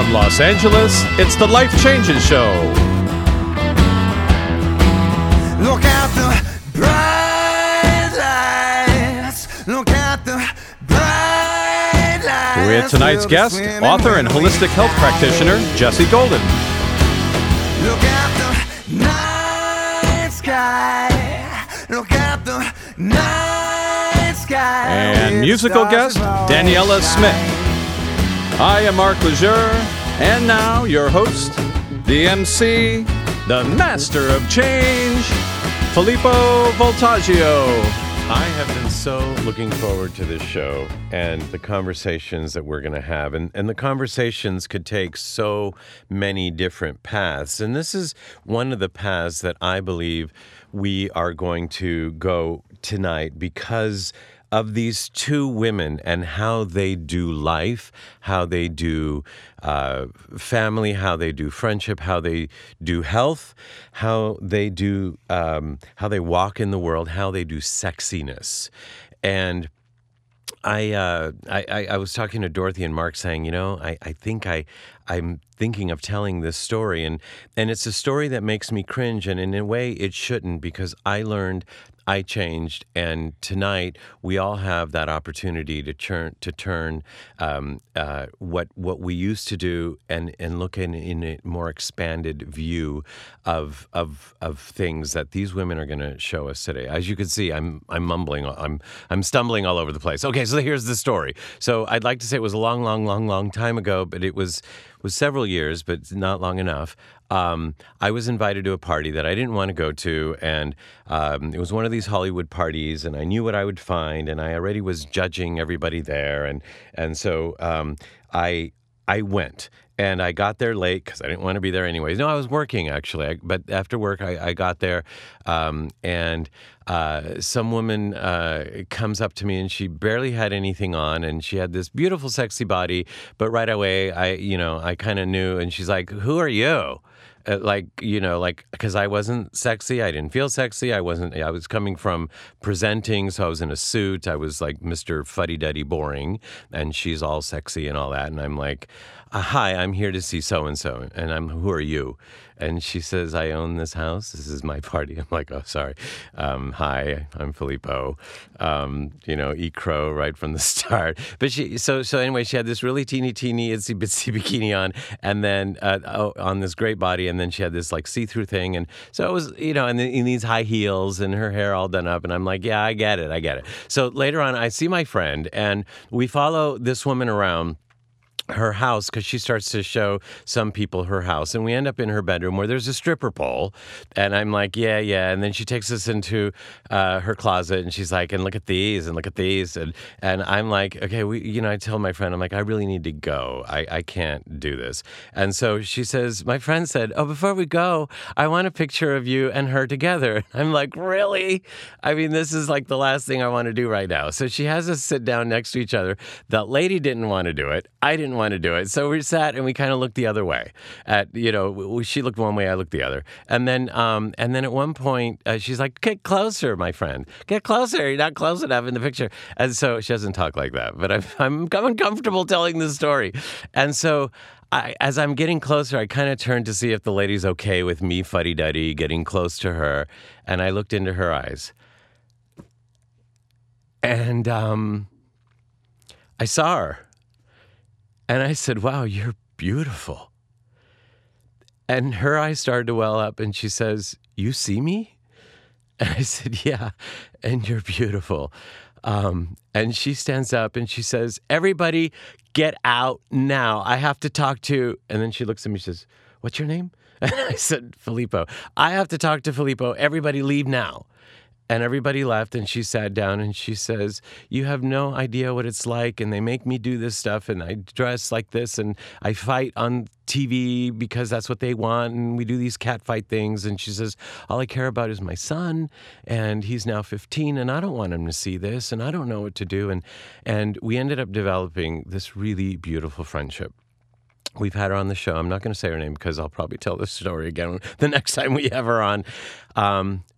From Los Angeles, it's the Life Changes Show. Look at the bright lights. Look at the bright lights. With tonight's guest, author and holistic health practitioner, Jessie Golden. Look at the night sky. Look at the night sky. And musical guest, Daniela Smith. I am Mark Lejeune, and now your host, the MC, the master of change, Filippo Voltaggio. I have been so looking forward to this show and the conversations that we're going to have. And the conversations could take so many different paths. And this is one of the paths that I believe we are going to go tonight because of these two women and how they do life, how they do family, how they do friendship, how they do health, how they do how they walk in the world, how they do sexiness. And I was talking to Dorothy and Mark saying, I think I'm thinking of telling this story, and it's a story that makes me cringe, and in a way it shouldn't, because I learned, I changed, and tonight we all have that opportunity to turn what we used to do and look in a more expanded view of things that these women are going to show us today. As you can see, I'm mumbling, I'm stumbling all over the place. Okay, so here's the story. So I'd like to say it was a long time ago, but it was several years, but not long enough. I was invited to a party that I didn't want to go to, and it was one of these Hollywood parties, and I knew what I would find, and I already was judging everybody there, and so I went. And I got there late because I didn't want to be there anyways. No, I was working, actually. But after work, I got there, and some woman comes up to me, and she barely had anything on, and she had this beautiful, sexy body. But right away, I kind of knew, and she's like, "Who are you?" Because I wasn't sexy. I didn't feel sexy. I was coming from presenting, so I was in a suit. I was like Mr. Fuddy-Duddy boring, and she's all sexy and all that. And I'm like, "Hi, I'm here to see so-and-so." And who are you? And she says, "I own this house. This is my party." I'm like, "Oh, sorry. Hi, I'm Filippo." Eat crow right from the start. But so anyway, she had this really teeny itsy bitsy bikini on, and then on this great body, and then she had this like see-through thing, and so it was, and in these high heels, and her hair all done up, and I'm like, yeah, I get it. So later on, I see my friend, and we follow this woman around her house because she starts to show some people her house, and we end up in her bedroom where there's a stripper pole, and I'm like, yeah, and then she takes us into her closet, and she's like, and look at these, and I'm like, okay, I tell my friend, I'm like, I really need to go, I can't do this. And so she says, my friend said, "Oh, before we go, I want a picture of you and her together." I'm like, really? I mean, this is like the last thing I want to do right now. So she has us sit down next to each other. That lady didn't want to do it. I didn't want to do it. So we sat and we kind of looked the other way. She looked one way, I looked the other. And then at one point, she's like, "Get closer, my friend. Get closer. You're not close enough in the picture." And so she doesn't talk like that, but I'm uncomfortable telling this story. And so as I'm getting closer, I kind of turned to see if the lady's okay with me fuddy-duddy getting close to her. And I looked into her eyes. And I saw her. And I said, "Wow, you're beautiful." And her eyes started to well up, and she says, "You see me?" And I said, "Yeah, and you're beautiful." And she stands up and she says, "Everybody get out now. I have to talk to..." And then she looks at me and she says, "What's your name?" And I said, "Filippo. I have to talk to Filippo. Everybody leave now." And everybody left, and she sat down, and she says, "You have no idea what it's like, and they make me do this stuff, and I dress like this, and I fight on TV because that's what they want, and we do these cat fight things." And she says, "All I care about is my son, and he's now 15, and I don't want him to see this, and I don't know what to do." And we ended up developing this really beautiful friendship. We've had her on the show. I'm not going to say her name because I'll probably tell this story again the next time we have her on.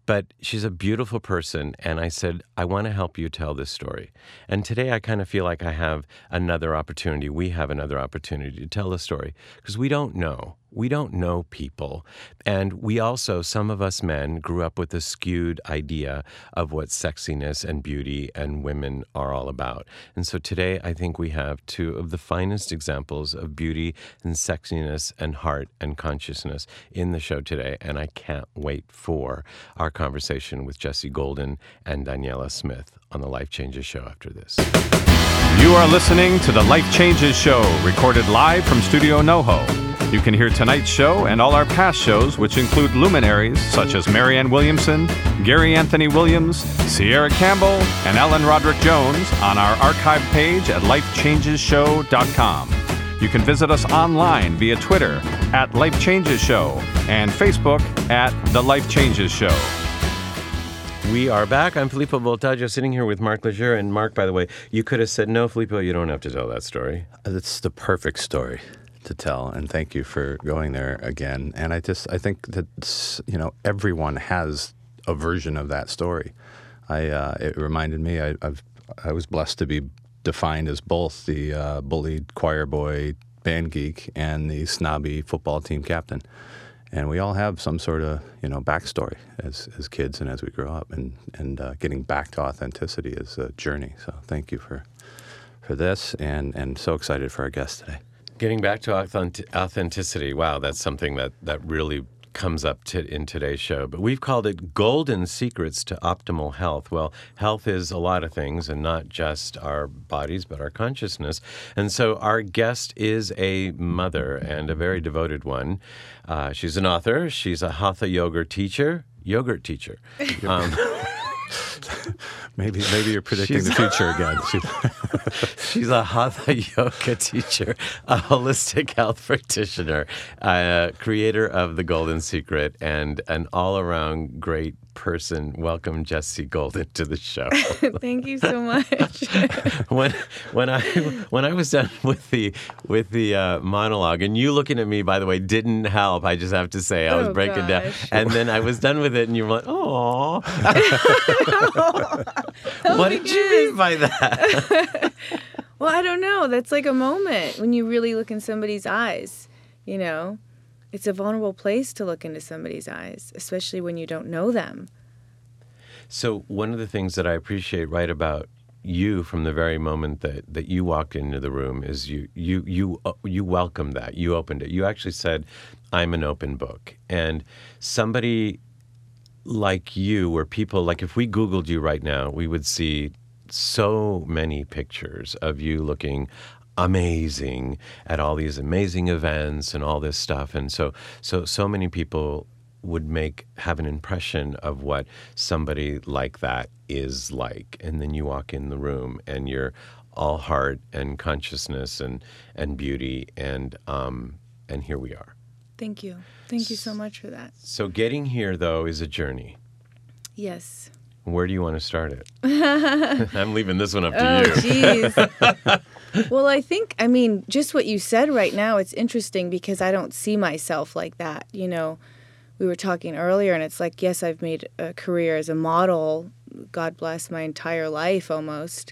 But she's a beautiful person, and I said, I want to help you tell this story. And today I kind of feel like I have another opportunity. We have another opportunity to tell the story because we don't know. We don't know people. And we also, some of us men, grew up with a skewed idea of what sexiness and beauty and women are all about. And so today I think we have two of the finest examples of beauty and sexiness and heart and consciousness in the show today. And I can't wait for our conversation with Jessie Golden and Daniela Smith on the Life Changes Show after this. You are listening to the Life Changes Show, recorded live from Studio NoHo. You can hear tonight's show and all our past shows, which include luminaries such as Marianne Williamson, Gary Anthony Williams, Sierra Campbell, and Ellen Roderick Jones on our archive page at lifechangesshow.com. You can visit us online via Twitter at Life Changes Show and Facebook at The Life Changes Show. We are back. I'm Filippo Voltaggio, sitting here with Mark Leger. And Mark, by the way, you could have said, no, Filippo, you don't have to tell that story. It's the perfect story to tell, and thank you for going there again. And I think that, everyone has a version of that story. It reminded me, I was blessed to be defined as both the bullied choir boy band geek and the snobby football team captain. And we all have some sort of, backstory as kids and as we grow up. And getting back to authenticity is a journey. So thank you for this, and so excited for our guest today. Getting back to authenticity, wow, that's something that really comes up in today's show. But we've called it Golden Secrets to Optimal Health. Well, health is a lot of things, and not just our bodies, but our consciousness. And so our guest is a mother, and a very devoted one. She's an author. She's a Hatha yogurt teacher. Maybe you're predicting the future again. She's a Hatha yoga teacher, a holistic health practitioner, creator of The Golden Secret, and an all-around great person. Welcome, Jessie Golden, to the show. Thank you so much. when I was done with the monologue, and you looking at me, by the way, didn't help. I just have to say, I was breaking down, and then I was done with it, and you were like, "Oh." What did you mean by that? Well, I don't know. That's like a moment when you really look in somebody's eyes, It's a vulnerable place to look into somebody's eyes, especially when you don't know them. So one of the things that I appreciate right about you from the very moment that you walked into the room is you welcomed that. You opened it. You actually said, I'm an open book. And somebody like you, where people, like if we Googled you right now, we would see so many pictures of you looking amazing at all these amazing events and all this stuff. And so many people would have an impression of what somebody like that is like. And then you walk in the room and you're all heart and consciousness and beauty. And here we are. Thank you. Thank you so much for that. So getting here, though, is a journey. Yes. Where do you want to start it? I'm leaving this one up to you. Jeez. Well, just what you said right now, it's interesting because I don't see myself like that. We were talking earlier, and it's like, yes, I've made a career as a model, God bless, my entire life almost.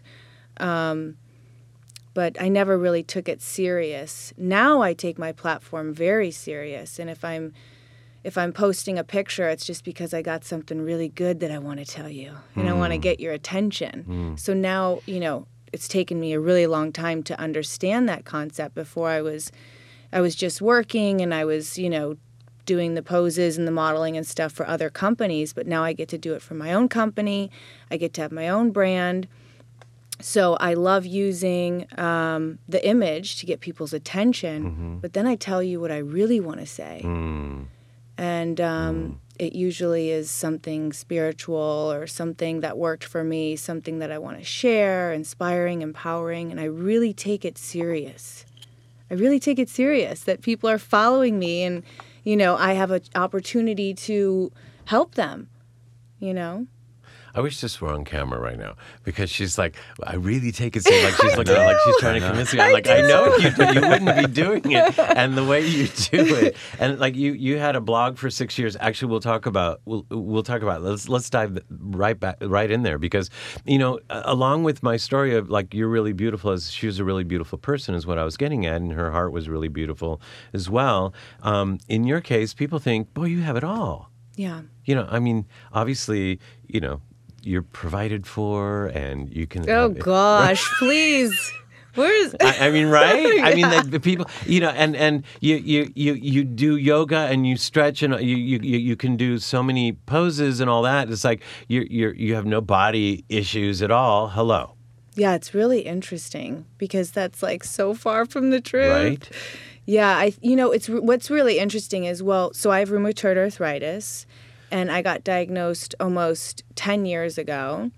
But I never really took it serious. Now I take my platform very serious, and if I'm posting a picture, it's just because I got something really good that I want to tell you, and I want to get your attention. So now, it's taken me a really long time to understand that concept. Before I was just working, and I was, doing the poses and the modeling and stuff for other companies, but now I get to do it for my own company. I get to have my own brand. So I love using the image to get people's attention, but then I tell you what I really want to say. And it usually is something spiritual or something that worked for me, something that I want to share, inspiring, empowering, and I really take it serious. That people are following me, and, I have an opportunity to help them, I wish this were on camera right now because she's like, I really take it seriously. Like she's looking like she's trying to convince me. I'm like, I know you wouldn't be doing it, and the way you do it, and like you had a blog for 6 years. Actually, we'll talk about. Let's dive right in there because along with my story of like you're really beautiful as she was a really beautiful person is what I was getting at, and her heart was really beautiful as well. In your case, people think, boy, you have it all. Yeah. I mean, obviously, you're provided for, and you can. Oh gosh, please. Where's? I mean, right? Yeah. I mean, the people, and you do yoga and you stretch and you can do so many poses and all that. It's like you have no body issues at all. Hello. Yeah, it's really interesting because that's like so far from the truth. Right. Yeah, it's what's really interesting is, so I have rheumatoid arthritis, and I got diagnosed almost 10 years ago.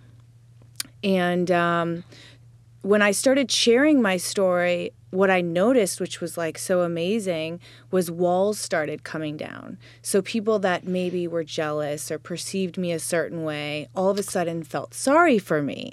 And when I started sharing my story, what I noticed, which was like so amazing, was walls started coming down. So people that maybe were jealous or perceived me a certain way, all of a sudden felt sorry for me.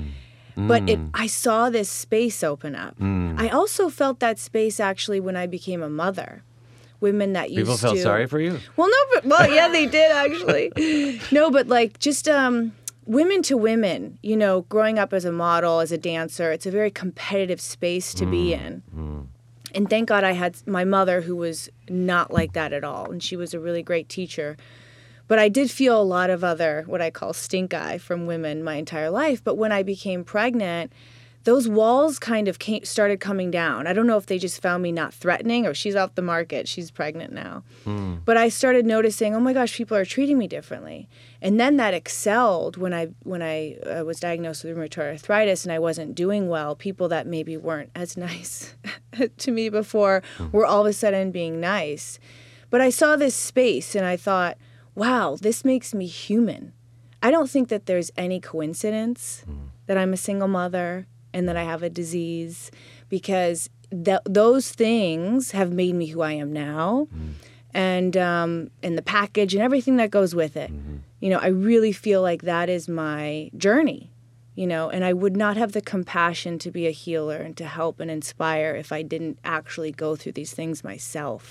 But I saw this space open up. I also felt that space actually when I became a mother. Women that used to... People felt sorry for you? Well, no, yeah, they did actually. No, but like just women to women, growing up as a model, as a dancer, it's a very competitive space to be in. And thank God I had my mother who was not like that at all. And she was a really great teacher. But I did feel a lot of other, what I call stink eye from women my entire life. But when I became pregnant, those walls kind of started coming down. I don't know if they just found me not threatening or she's off the market, she's pregnant now. But I started noticing, oh my gosh, people are treating me differently. And then that excelled when I was diagnosed with rheumatoid arthritis and I wasn't doing well. People that maybe weren't as nice to me before were all of a sudden being nice. But I saw this space and I thought, wow, this makes me human. I don't think that there's any coincidence that I'm a single mother and that I have a disease because those things have made me who I am now and the package and everything that goes with it. I really feel like that is my journey, and I would not have the compassion to be a healer and to help and inspire if I didn't actually go through these things myself.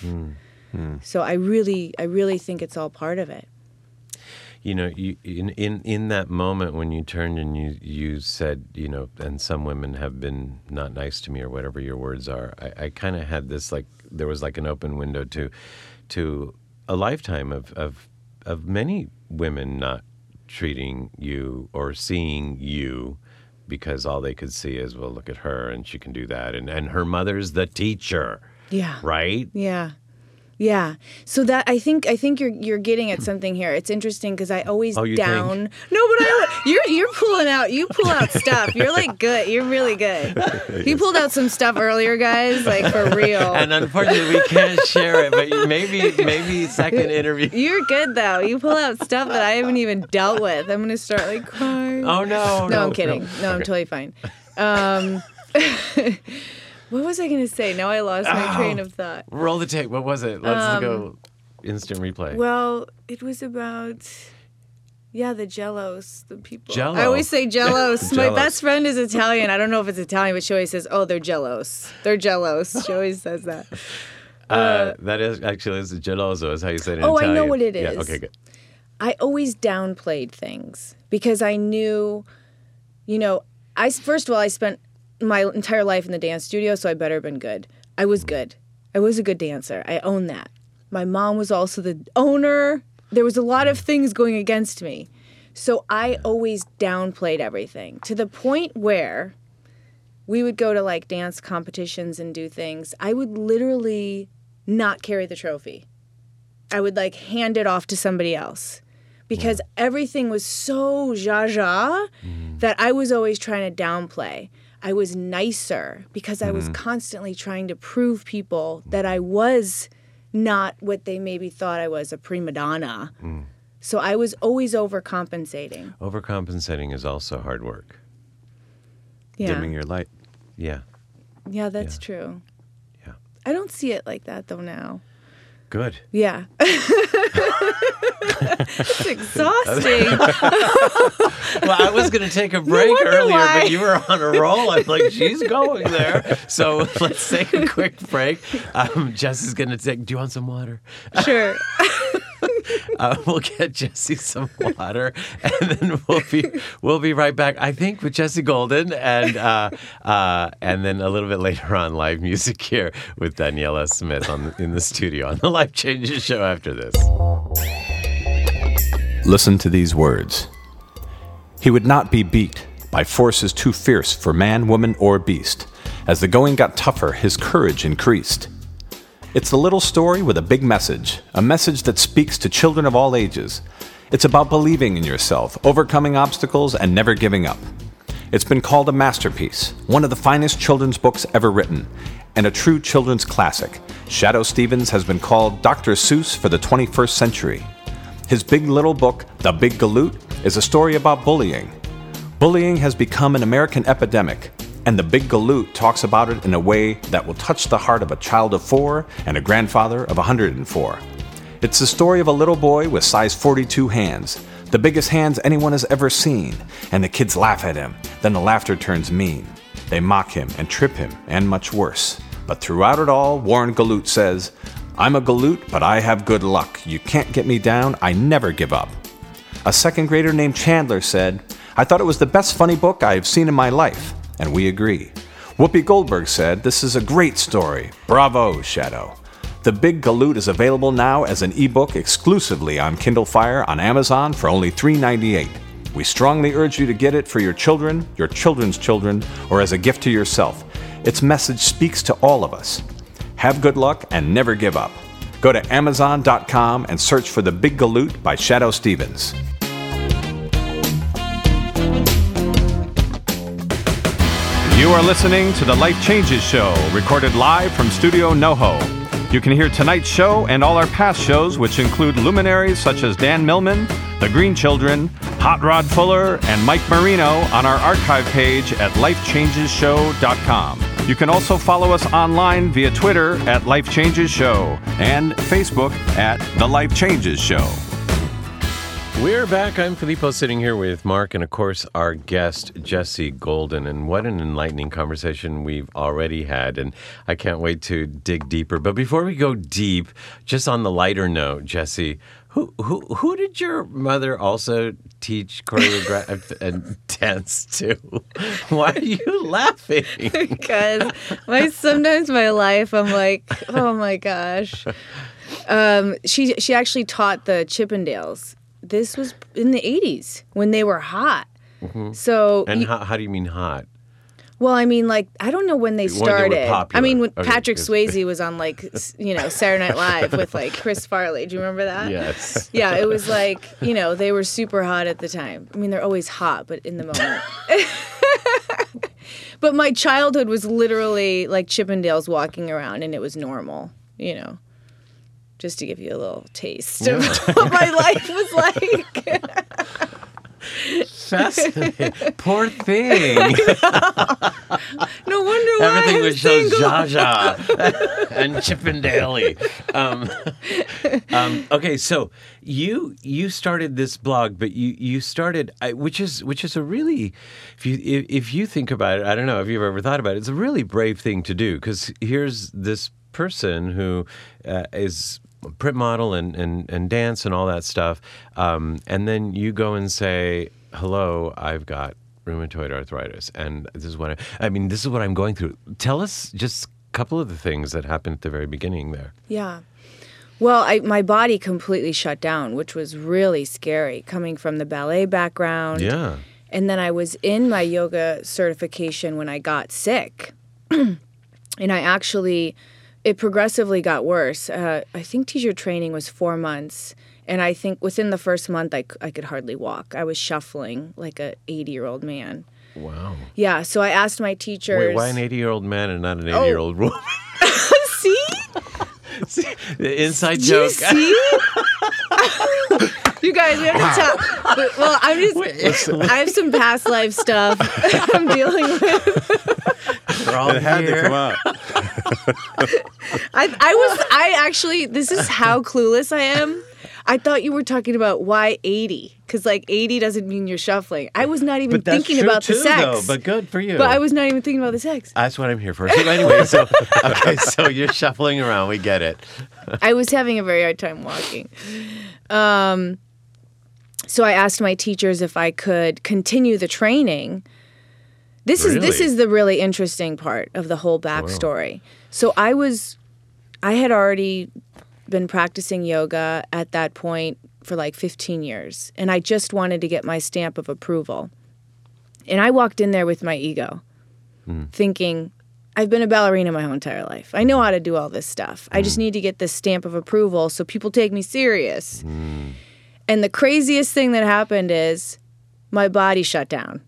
So I really think it's all part of it. You in that moment when you turned and you said, and some women have been not nice to me or whatever your words are, I kind of had this there was like an open window to a lifetime of many women not treating you or seeing you because all they could see is, well, look at her and she can do that and her mother's the teacher. Yeah. Right? Yeah. Yeah. So that I think you're getting at something here. It's interesting because I always think? No, but you pull out stuff. You're like good. You're really good. He pulled out some stuff earlier, guys, like for real. And unfortunately, we can't share it. But maybe second interview. You're good though. You pull out stuff that I haven't even dealt with. I'm gonna start like crying. Oh no. No, I'm kidding. No, I'm totally fine. What was I going to say? Now I lost my train of thought. Roll the tape. What was it? Let's go instant replay. Well, it was about, the Jellos, the people. Jello. I always say Jellos. My best friend is Italian. I don't know if it's Italian, but she always says, oh, they're Jellos. They're Jellos. She always says that. That is actually, it's Geloso is how you say it in Italian. I know what it is. Yeah, okay, good. I always downplayed things because I knew, first of all, I spent my entire life in the dance studio, so I better have been good. I was good. I was a good dancer. I own that. My mom was also the owner. There was a lot of things going against me. So I always downplayed everything to the point where we would go to like dance competitions and do things. I would literally not carry the trophy. I would like hand it off to somebody else because everything was so zha-zha that I was always trying to downplay. I was nicer because I was constantly trying to prove people that I was not what they maybe thought I was, a prima donna. So I was always overcompensating. Overcompensating is also hard work. Yeah. Dimming your light. Yeah. Yeah, that's true. Yeah. I don't see it like that though now. Good. Yeah. It's exhausting. Well, I was going to take a break earlier, but you were on a roll. I'm like, she's going there. So let's take a quick break. Jessie's going to take. Do you want some water? Sure. We'll get Jessie some water, and then we'll be right back. I think with Jessie Golden, and then a little bit later on, live music here with Daniela Smith in the studio on the Life Changes Show after this. Listen to these words. He would not be beat by forces too fierce for man, woman, or beast. As the going got tougher, his courage increased. It's a little story with a big message, a message that speaks to children of all ages. It's about believing in yourself, overcoming obstacles, and never giving up. It's been called a masterpiece, one of the finest children's books ever written, and a true children's classic. Shadoe Stevens has been called Dr. Seuss for the 21st century. His big little book, The Big Galoot, is a story about bullying. Bullying has become an American epidemic, and The Big Galoot talks about it in a way that will touch the heart of a child of 4 and a grandfather of 104. It's the story of a little boy with size 42 hands, the biggest hands anyone has ever seen, and the kids laugh at him. Then the laughter turns mean. They mock him and trip him, and much worse. But throughout it all, Warren Galoot says, "I'm a Galoot, but I have good luck. You can't get me down, I never give up." A second grader named Chandler said, "I thought it was the best funny book I have seen in my life." And we agree. Whoopi Goldberg said, "This is a great story. Bravo, Shadoe." The Big Galoot is available now as an ebook exclusively on Kindle Fire on Amazon for only $3.98. We strongly urge you to get it for your children, your children's children, or as a gift to yourself. Its message speaks to all of us. Have good luck and never give up. Go to Amazon.com and search for The Big Galoot by Shadoe Stevens. You are listening to the Life Changes Show, recorded live from Studio NoHo. You can hear tonight's show and all our past shows, which include luminaries such as Dan Millman, The Green Children, Hot Rod Fuller, and Mike Marino on our archive page at lifechangesshow.com. You can also follow us online via Twitter at Life Changes Show and Facebook at The Life Changes Show. We're back. I'm Filippo, sitting here with Mark and, of course, our guest, Jessie Golden. And what an enlightening conversation we've already had. And I can't wait to dig deeper. But before we go deep, just on the lighter note, Jessie, who did your mother also teach choreography and dance to? Why are you laughing? Because sometimes my life, I'm like, oh my gosh. She actually taught the Chippendales. This was in the 80s when they were hot. Mm-hmm. So, and how do you mean hot? Well, I mean, like, I don't know when they started. When they were popular. I mean, when Patrick Swayze was on, like, Saturday Night Live with, like, Chris Farley. Do you remember that? Yes. Yeah, it was like, they were super hot at the time. I mean, they're always hot, but in the moment. But my childhood was literally like Chippendales walking around, and it was normal, just to give you a little taste of what my life was like. Fascinating. Poor thing. No wonder why everything was so single. Zsa Zsa and Chippendale. Okay, so you started this blog, but you started, which is a really, if you think about it, I don't know if you've ever thought about it, it's a really brave thing to do, because here's this person who is print model and dance and all that stuff, and then you go and say, hello, I've got rheumatoid arthritis, and this is what I'm going through. Tell us just a couple of the things that happened at the very beginning there. Yeah. Well, my body completely shut down, which was really scary, coming from the ballet background. Yeah. And then I was in my yoga certification when I got sick. And it progressively got worse. I think teacher training was 4 months. And I think within the first month, I could hardly walk. I was shuffling like an 80-year-old man. Wow. Yeah, so I asked my teachers... Wait, why an 80-year-old man and not an 80-year-old woman? See? The inside joke. You see? You guys, we have to talk. Well, I have some past life stuff I'm dealing with. We're all it had here. to come out. I actually, this is how clueless I am. I thought you were talking about why 80, because like 80 doesn't mean you're shuffling. I was not even thinking about the sex. Though, but good for you. But I was not even thinking about the sex. That's what I'm here for. So anyway, so you're shuffling around. We get it. I was having a very hard time walking. So I asked my teachers if I could continue the training. This is the really interesting part of the whole backstory. Wow. So I had already been practicing yoga at that point for like 15 years, and I just wanted to get my stamp of approval. And I walked in there with my ego, thinking, I've been a ballerina my whole entire life. I know how to do all this stuff. I just need to get this stamp of approval so people take me serious. And the craziest thing that happened is my body shut down.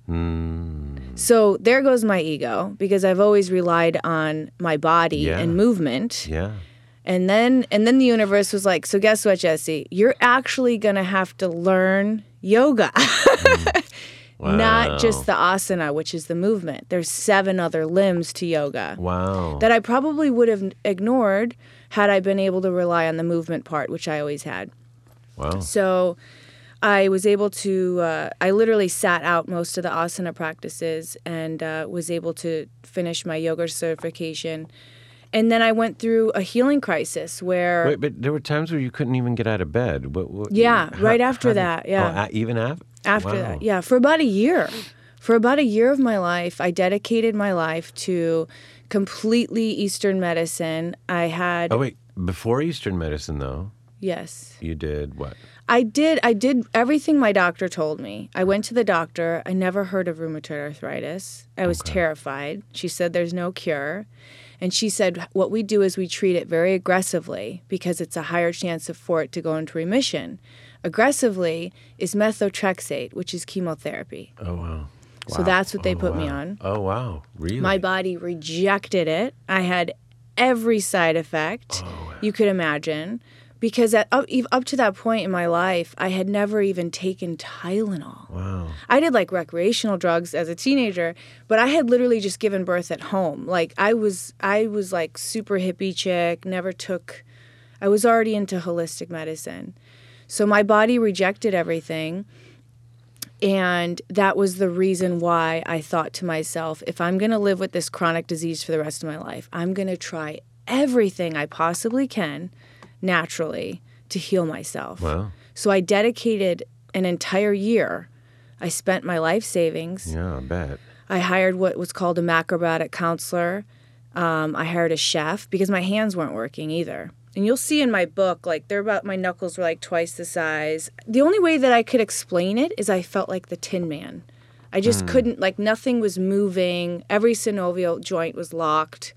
So there goes my ego, because I've always relied on my body and movement. Yeah. And then the universe was like, so guess what, Jesse? You're actually going to have to learn yoga. Wow. Not just the asana, which is the movement. There's 7 other limbs to yoga. Wow. That I probably would have ignored had I been able to rely on the movement part, which I always had. Wow. So I was able to, I literally sat out most of the asana practices and was able to finish my yoga certification. And then I went through a healing crisis where... Wait, but there were times where you couldn't even get out of bed. Right after that, yeah. Even after? After that, yeah. For about a year. For about a year of my life, I dedicated my life to completely Eastern medicine. I had... Oh, wait. Before Eastern medicine, though... Yes. You did what? I did everything my doctor told me. I went to the doctor. I never heard of rheumatoid arthritis. I was terrified. She said there's no cure. And she said what we do is we treat it very aggressively because it's a higher chance for it to go into remission. Aggressively is methotrexate, which is chemotherapy. Oh, wow. So that's what they put me on. Oh, wow. Really? My body rejected it. I had every side effect you could imagine. Because up to that point in my life, I had never even taken Tylenol. Wow. I did like recreational drugs as a teenager, but I had literally just given birth at home. Like I was like super hippie chick, I was already into holistic medicine. So my body rejected everything. And that was the reason why I thought to myself, if I'm going to live with this chronic disease for the rest of my life, I'm going to try everything I possibly can naturally to heal myself. Wow. So I dedicated an entire year. I spent my life savings. Yeah, I bet. I hired what was called a macrobiotic counselor. I hired a chef because my hands weren't working either. And you'll see in my book, like my knuckles were like twice the size. The only way that I could explain it is I felt like the Tin Man. I just couldn't, like nothing was moving. Every synovial joint was locked.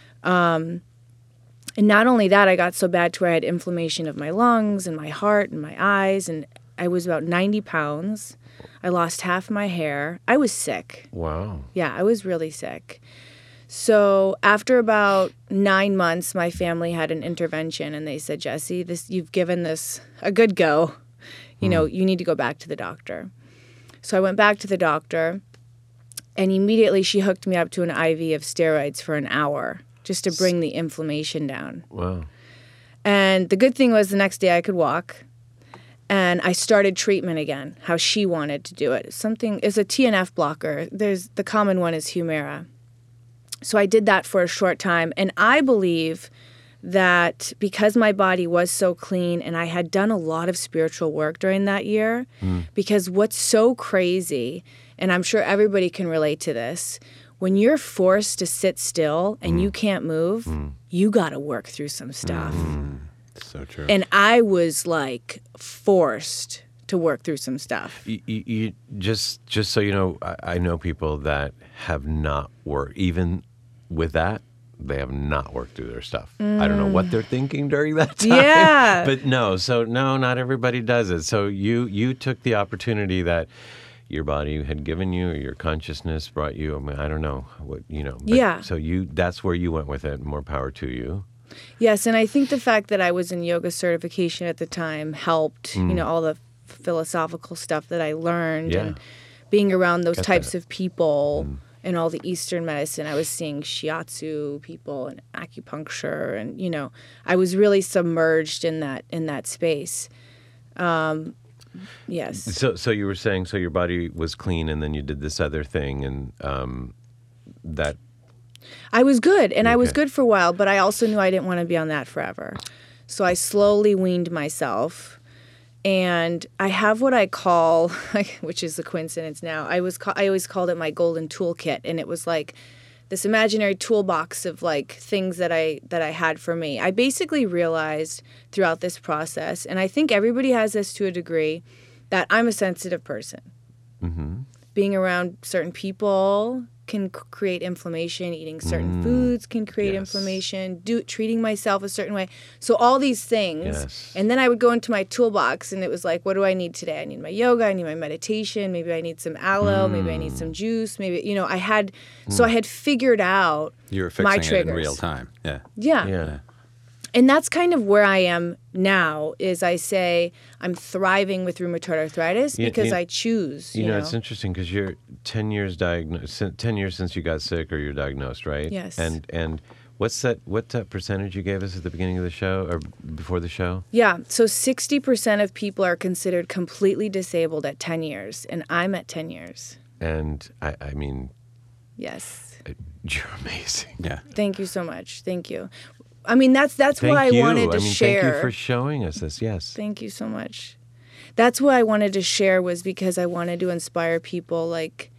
And not only that, I got so bad to where I had inflammation of my lungs and my heart and my eyes, and I was about 90 pounds. I lost half my hair. I was sick. Wow. Yeah, I was really sick. So after about 9 months, my family had an intervention, and they said, Jesse, you've given this a good go. You know, you need to go back to the doctor. So I went back to the doctor, and immediately she hooked me up to an IV of steroids for an hour, just to bring the inflammation down. Wow. And the good thing was the next day I could walk. And I started treatment again, how she wanted to do it. It's a TNF blocker. The common one is Humira. So I did that for a short time. And I believe that because my body was so clean and I had done a lot of spiritual work during that year, because what's so crazy, and I'm sure everybody can relate to this, when you're forced to sit still and you can't move, you got to work through some stuff. So true. And I was like forced to work through some stuff. You just so you know, I know people that have not worked, even with that, they have not worked through their stuff. I don't know what they're thinking during that time. Yeah. But no, not everybody does it. So you took the opportunity that your body had given you, or your consciousness brought you. I mean, I don't know what, But yeah. So that's where you went with it. More power to you. Yes, and I think the fact that I was in yoga certification at the time helped, all the philosophical stuff that I learned and being around those types of people and all the Eastern medicine. I was seeing shiatsu people and acupuncture, and I was really submerged in that space. Yes. So you were saying, so your body was clean, and then you did this other thing, and that. I was good, and I was good for a while, but I also knew I didn't want to be on that forever. So I slowly weaned myself, and I have what I call, which is a coincidence now, I always called it my golden toolkit, and it was like this imaginary toolbox of like things that I had for me. I basically realized throughout this process, and I think everybody has this to a degree, that I'm a sensitive person. Mm-hmm. Being around certain people can create inflammation. Eating certain foods can create inflammation. Treating myself a certain way. So all these things. Yes. And then I would go into my toolbox, and it was like, what do I need today? I need my yoga. I need my meditation. Maybe I need some aloe. Maybe I need some juice. Maybe I had. So I had figured out You were my fixing it in triggers. real time. Yeah. Yeah. And that's kind of where I am now, is I say I'm thriving with rheumatoid arthritis because I choose. You know, it's interesting because you're 10 years diagnosed, 10 years since you got sick or you're diagnosed, right? Yes. And what's that percentage you gave us at the beginning of the show or before the show? Yeah. So 60% of people are considered completely disabled at 10 years, and I'm at 10 years. And I mean, yes. You're amazing. Yeah. Thank you so much. Thank you. I mean, that's what I wanted to share. Thank you for showing us this. Yes. Thank you so much. That's what I wanted to share, was because I wanted to inspire people. Like,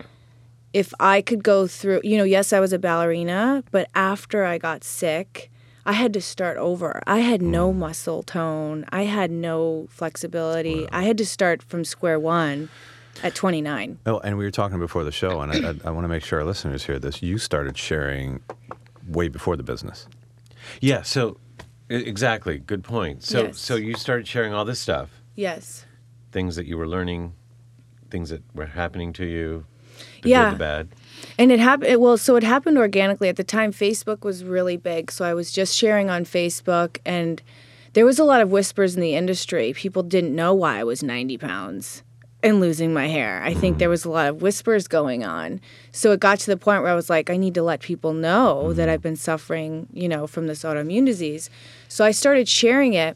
if I could go through, yes, I was a ballerina, but after I got sick, I had to start over. I had no muscle tone. I had no flexibility. Wow. I had to start from square one at 29. Oh, and we were talking before the show, and I want to make sure our listeners hear this. You started sharing way before the business. Yeah, so exactly. Good point. So Yes. So you started sharing all this stuff. Yes. Things that you were learning, things that were happening to you, the Yeah. good, the bad. And it happened. So it happened organically. At the time, Facebook was really big, so I was just sharing on Facebook, and there was a lot of whispers in the industry. People didn't know why I was 90 pounds and losing my hair. I think there was a lot of whispers going on. So it got to the point where I was like, I need to let people know that I've been suffering, from this autoimmune disease. So I started sharing it,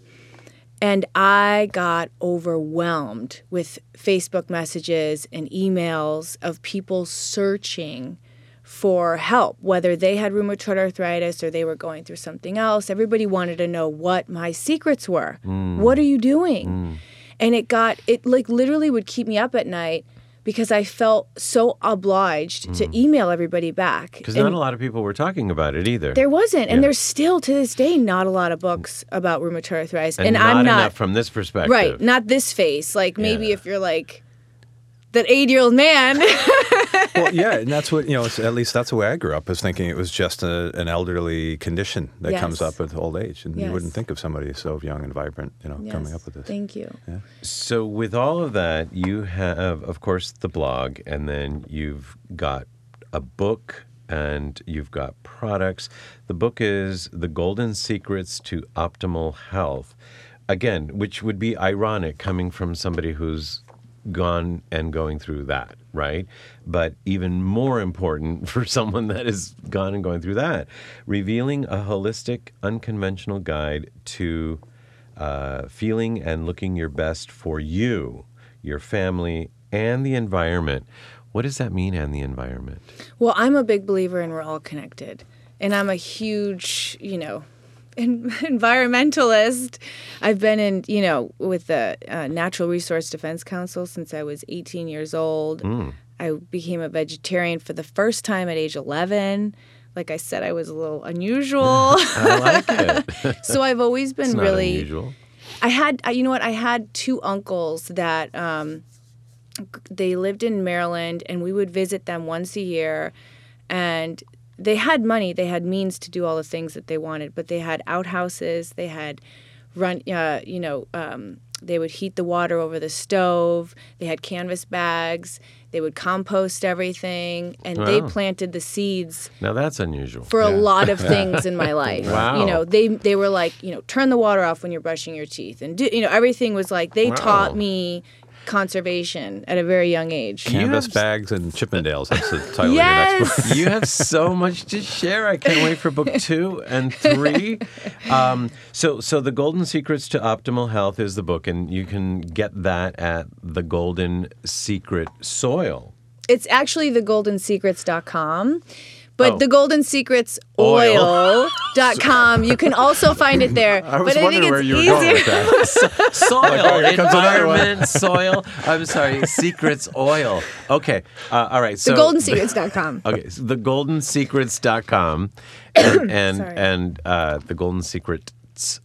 and I got overwhelmed with Facebook messages and emails of people searching for help, whether they had rheumatoid arthritis or they were going through something else. Everybody wanted to know what my secrets were. What are you doing? And it literally would keep me up at night because I felt so obliged to email everybody back. Because not a lot of people were talking about it either. There wasn't. Yeah. And there's still, to this day, not a lot of books about rheumatoid arthritis. And I'm not enough from this perspective. Right. Not this face. Like, maybe if you're like that 80-year-old man. Well, yeah, and that's what, at least that's the way I grew up, was thinking it was just an elderly condition that Yes. comes up with old age. And you Yes. wouldn't think of somebody so young and vibrant, coming up with this. Thank you. Yeah. So with all of that, you have, of course, the blog, and then you've got a book, and you've got products. The book is The Golden Secrets to Optimal Health. Again, which would be ironic coming from somebody who's gone and going through that, right? But even more important for someone that has gone and going through that, revealing a holistic, unconventional guide to feeling and looking your best for you, your family, and the environment. What does that mean, and the environment? Well, I'm a big believer in we're all connected. And I'm a huge, environmentalist. I've been in, with the Natural Resource Defense Council since I was 18 years old. I became a vegetarian for the first time at age 11. Like I said, I was a little unusual. I like it. So I've always been It's not really unusual. I had two uncles that they lived in Maryland, and we would visit them once a year, and they had money, they had means to do all the things that they wanted, but they had outhouses, they had they would heat the water over the stove, they had canvas bags, they would compost everything, and they Wow. planted the seeds Now that's unusual. for a lot of things in my life. Wow. They were like, turn the water off when you're brushing your teeth, and everything was like, they Wow. taught me conservation at a very young age. Canvas bags and Chippendales. That's the title Yes! of your next book. You have so much to share. I can't wait for book 2 and 3. So The Golden Secrets to Optimal Health is the book, and you can get that at The Golden Secret Soil. It's actually thegoldensecrets.com. But Oh. the Golden Secrets oil.com, you can also find it there. I was but I think wondering where it's you were going with easier. that. Soil, here comes another one. environment, soil. I'm sorry, secrets, oil. Okay, all right. So Thegoldensecrets.com. Okay, so thegoldensecrets.com and Sorry. the Golden Secrets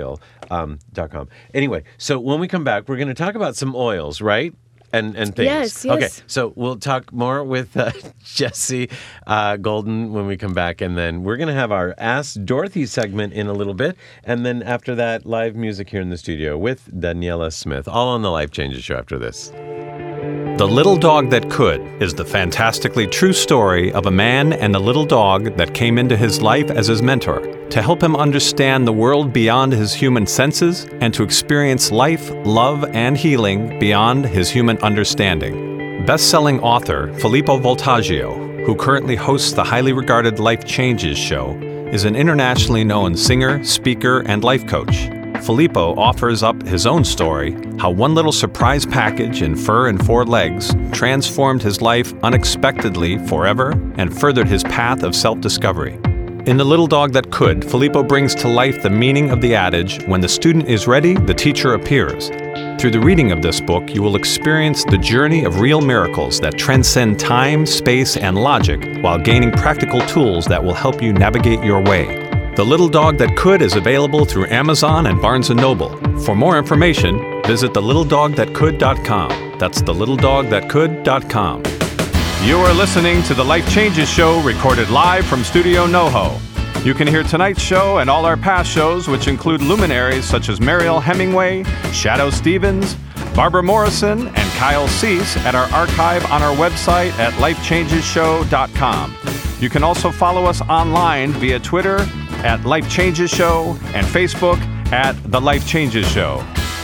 oil.com. Anyway, so when we come back, we're going to talk about some oils, right? And things. Yes, yes. Okay, so we'll talk more with Jessie Golden when we come back, and then we're going to have our Ask Dorothy segment in a little bit, and then after that, live music here in the studio with Daniela Smith, all on the Life Changes Show after this. The Little Dog That Could is the fantastically true story of a man and a little dog that came into his life as his mentor to help him understand the world beyond his human senses and to experience life, love, and healing beyond his human understanding. Best-selling author Filippo Voltaggio, who currently hosts the highly regarded Life Changes show, is an internationally known singer, speaker, and life coach. Filippo offers up his own story, how one little surprise package in fur and 4 legs transformed his life unexpectedly forever and furthered his path of self-discovery. In The Little Dog That Could, Filippo brings to life the meaning of the adage, when the student is ready, the teacher appears. Through the reading of this book, you will experience the journey of real miracles that transcend time, space, and logic while gaining practical tools that will help you navigate your way. The Little Dog That Could is available through Amazon and Barnes & Noble. For more information, visit thelittledogthatcould.com. That's thelittledogthatcould.com. You are listening to the Life Changes Show, recorded live from Studio NoHo. You can hear tonight's show and all our past shows, which include luminaries such as Mariel Hemingway, Shadow Stevens, Barbara Morrison, and Kyle Cease at our archive on our website at lifechangesshow.com. You can also follow us online via Twitter at Life Changes Show and Facebook at The Life Changes Show.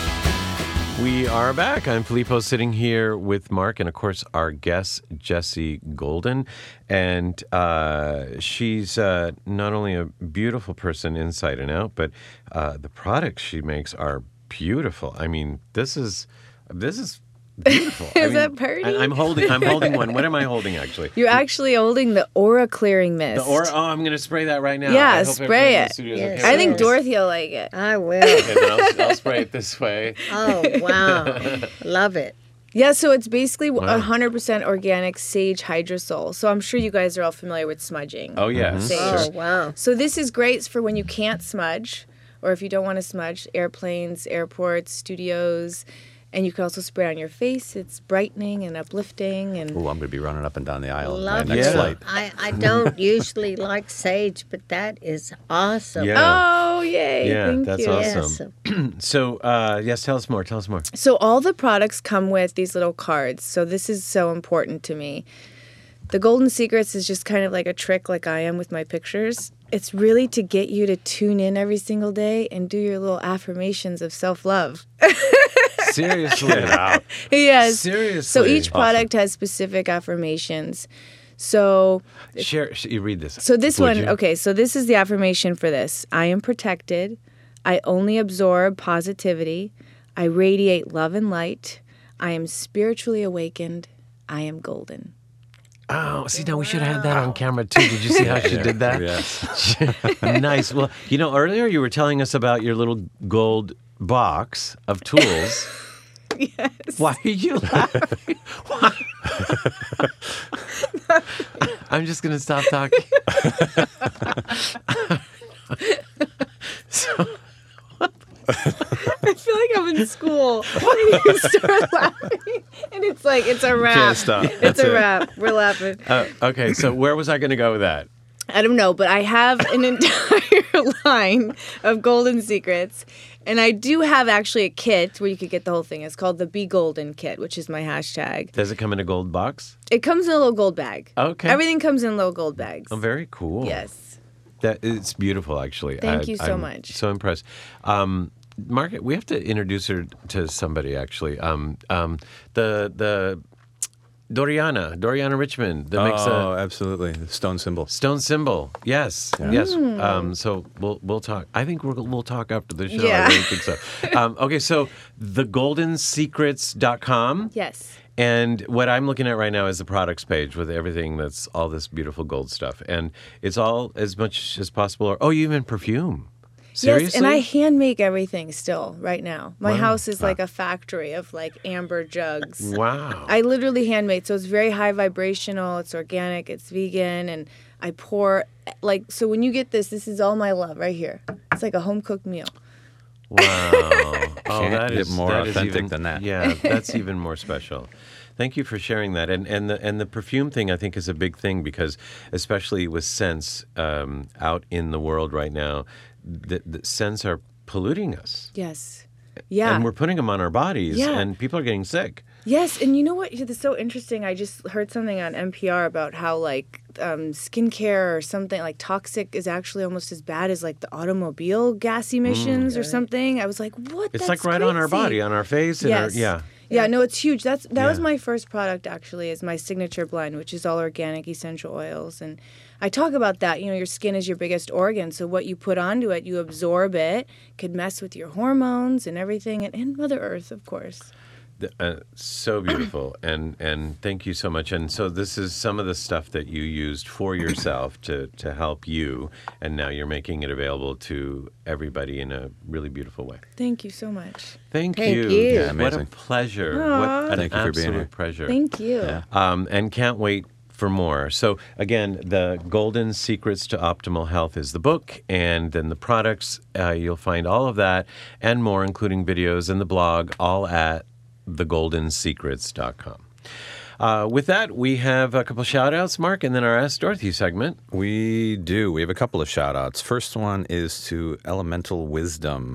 We are back. I'm Filippo sitting here with Mark and, of course, our guest, Jessie Golden. And she's not only a beautiful person inside and out, but the products she makes are beautiful. I mean, this is beautiful. Is that pretty? I'm holding one. What am I holding, actually? You're actually holding the Aura Clearing Mist. I'm going to spray that right now. Yeah, I hope spray everybody in the it. studio is Yes. okay I with think this. Dorothy will like it. I will. Okay, then I'll spray it this way. Oh, wow. Love it. Yeah, so it's basically 100% organic sage hydrosol. So I'm sure you guys are all familiar with smudging. Oh, yes. Sage. Oh, wow. So this is great for when you can't smudge, or if you don't want to smudge, airplanes, airports, studios. And you can also spray it on your face. It's brightening and uplifting. And Ooh, I'm going to be running up and down the aisle in Love my next it. flight. I don't usually like sage, but that is awesome. Yeah. oh, yay! Yeah, Thank that's you. awesome. Yes. So, yes, tell us more. So all the products come with these little cards. So this is so important to me. The Golden Secrets is just kind of like a trick, like I am with my pictures. It's really to get you to tune in every single day and do your little affirmations of self-love. Seriously. Yes. Seriously. So each product has specific affirmations. So You read this. So this Would one, you? okay, so this is the affirmation for this. I am protected. I only absorb positivity. I radiate love and light. I am spiritually awakened. I am golden. Oh, see, now we should have had that on camera, too. Did you see how she did that? Yes. Nice. Well, earlier you were telling us about your little gold box of tools. Yes. Why are you laughing? Why? I'm just going to stop talking. I feel like I'm in school. And you start laughing. And it's like, it's a wrap. Can't stop. It's That's a it. wrap. We're laughing. Okay, so where was I going to go with that? I don't know, but I have an entire line of Golden Secrets. And I do have actually a kit where you could get the whole thing. It's called the Be Golden Kit, which is my hashtag. Does it come in a gold box? It comes in a little gold bag. Okay. Everything comes in little gold bags. Oh, very cool. Yes. It's beautiful, actually. Thank you so I'm much. So impressed. Mark, we have to introduce her to somebody, actually. The Doriana Richmond that makes absolutely. The stone symbol. Stone Symbol. Yes. So we'll talk. I think we'll talk after the show. Yeah. I really think so. Okay, so thegoldensecrets.com. Yes. And what I'm looking at right now is the products page with everything that's all this beautiful gold stuff. And it's all as much as possible. Oh, you even perfume. Seriously? Yes, and I hand make everything still right now. My house is like a factory of like amber jugs. Wow. I literally handmade, so it's very high vibrational, it's organic, it's vegan, and I pour, like, so when you get this is all my love right here. It's like a home-cooked meal. Wow. Can't get more authentic than that. Yeah, that's even more special. Thank you for sharing that. And the perfume thing, I think, is a big thing because, especially with scents out in the world right now, the scents are polluting us. Yes. Yeah. And we're putting them on our bodies, Yeah. and people are getting sick. Yes, and you know what? It's so interesting. I just heard something on NPR about how like skincare or something like toxic is actually almost as bad as like the automobile gas emissions or something. I was like, what? It's That's like right on our crazy. body, on our face. Yes. Yeah. Yeah, no, it's huge. That was my first product actually, is my signature blend, which is all organic essential oils. And I talk about that. You know, your skin is your biggest organ, so what you put onto it, you absorb it, could mess with your hormones and everything, and Mother Earth, of course. So beautiful, and thank you so much. And so this is some of the stuff that you used for yourself to help you, and now you're making it available to everybody in a really beautiful way. Thank you so much. Thank Thank you. you. What Yeah, a amazing. pleasure. Aw. What an Thank you for being absolute here. pleasure. Thank you. And can't wait for more. So again, the Golden Secrets to Optimal Health is the book, and then the products, you'll find all of that and more, including videos and the blog, all at thegoldensecrets.com. With that, we have a couple shout-outs, Mark, and then our Ask Dorothy segment. We do. We have a couple of shout-outs. First one is to Elemental Wisdom.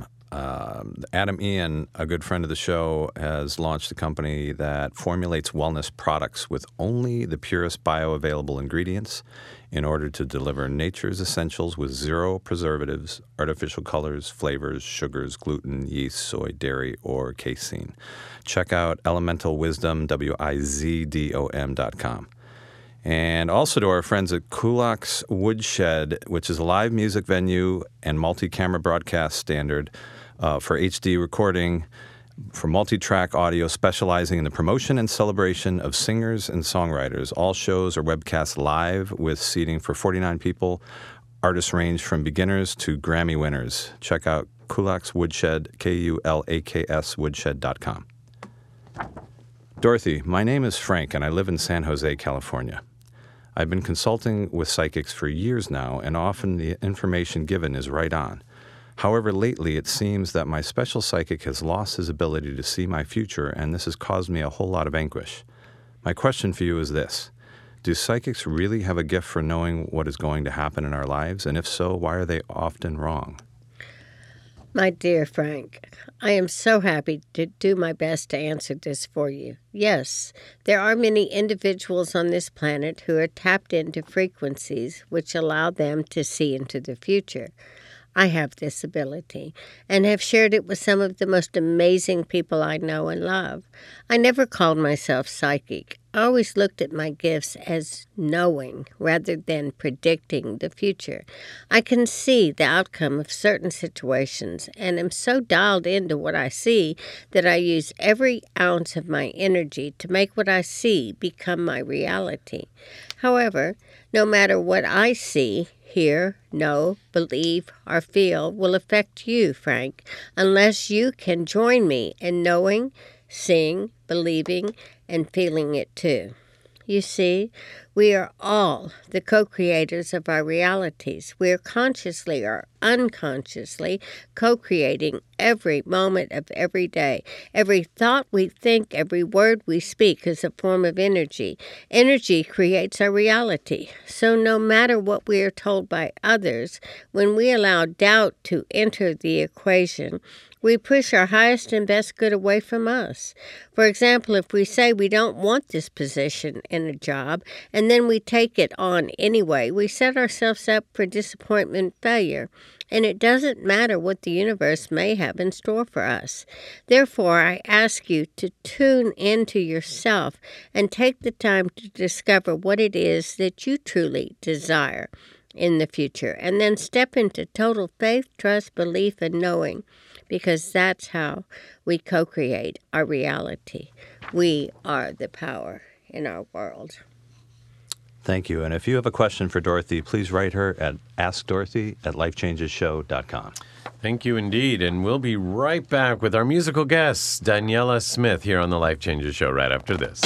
Adam Ian, a good friend of the show, has launched a company that formulates wellness products with only the purest bioavailable ingredients in order to deliver nature's essentials with zero preservatives, artificial colors, flavors, sugars, gluten, yeast, soy, dairy, or casein. Check out elementalwisdom.com. And also to our friends at Kulak's Woodshed, which is a live music venue and multi-camera broadcast standard for HD recording, for multi-track audio, specializing in the promotion and celebration of singers and songwriters. All shows are webcast live with seating for 49 people. Artists range from beginners to Grammy winners. Check out Kulak's Woodshed, Kulaks Woodshed.com. Dorothy, my name is Frank, and I live in San Jose, California. I've been consulting with psychics for years now, and often the information given is right on. However, lately it seems that my special psychic has lost his ability to see my future, and this has caused me a whole lot of anguish. My question for you is this: do psychics really have a gift for knowing what is going to happen in our lives? And if so, why are they often wrong? My dear Frank, I am so happy to do my best to answer this for you. Yes, there are many individuals on this planet who are tapped into frequencies which allow them to see into the future. I have this ability and have shared it with some of the most amazing people I know and love. I never called myself psychic. I always looked at my gifts as knowing rather than predicting the future. I can see the outcome of certain situations and am so dialed into what I see that I use every ounce of my energy to make what I see become my reality. However, no matter what I see, hear, know, believe, or feel will affect you, Frank, unless you can join me in knowing, seeing, believing, and feeling it too. You see, we are all the co-creators of our realities. We are consciously or unconsciously co-creating every moment of every day. Every thought we think, every word we speak is a form of energy. Energy creates our reality. So no matter what we are told by others, when we allow doubt to enter the equation, we push our highest and best good away from us. For example, if we say we don't want this position in a job, and then we take it on anyway, we set ourselves up for disappointment and failure. And it doesn't matter what the universe may have in store for us. Therefore, I ask you to tune into yourself and take the time to discover what it is that you truly desire in the future, and then step into total faith, trust, belief, and knowing, because that's how we co-create our reality. We are the power in our world. Thank you. And if you have a question for Dorothy, please write her at askdorothy@lifechangeshow.com. Thank you indeed. And we'll be right back with our musical guest, Daniela Smith, here on the Life Changes Show right after this.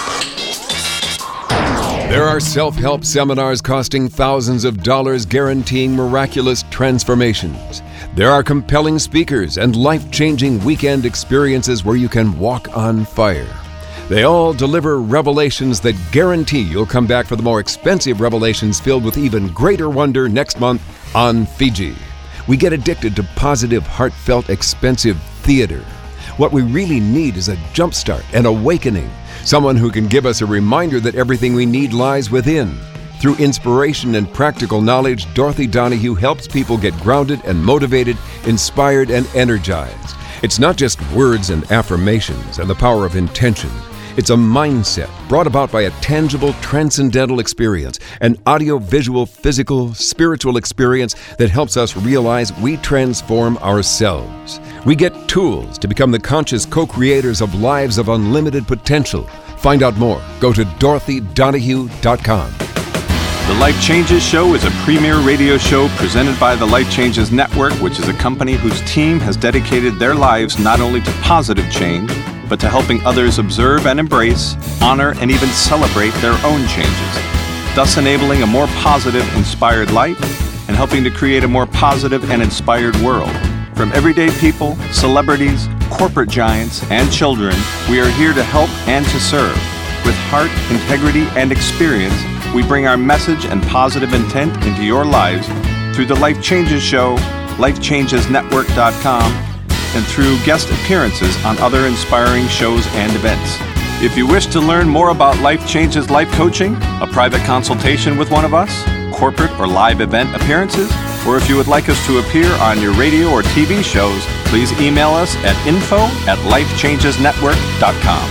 There are self-help seminars costing thousands of dollars guaranteeing miraculous transformations. There are compelling speakers and life-changing weekend experiences where you can walk on fire. They all deliver revelations that guarantee you'll come back for the more expensive revelations filled with even greater wonder next month on Fiji. We get addicted to positive, heartfelt, expensive theater. What we really need is a jumpstart, an awakening, someone who can give us a reminder that everything we need lies within. Through inspiration and practical knowledge, Dorothy Donahue helps people get grounded and motivated, inspired and energized. It's not just words and affirmations and the power of intention. It's a mindset brought about by a tangible, transcendental experience, an audio-visual, physical, spiritual experience that helps us realize we transform ourselves. We get tools to become the conscious co-creators of lives of unlimited potential. Find out more. Go to DorothyDonahue.com. The Life Changes Show is a premier radio show presented by the Life Changes Network, which is a company whose team has dedicated their lives not only to positive change, but to helping others observe and embrace, honor, and even celebrate their own changes, thus enabling a more positive, inspired life and helping to create a more positive and inspired world. From everyday people, celebrities, corporate giants, and children, we are here to help and to serve. With heart, integrity, and experience, we bring our message and positive intent into your lives through the Life Changes Show, LifeChangesNetwork.com, and through guest appearances on other inspiring shows and events. If you wish to learn more about Life Changes Life Coaching, a private consultation with one of us, corporate or live event appearances, or if you would like us to appear on your radio or TV shows, please email us at info@lifechangesnetwork.com.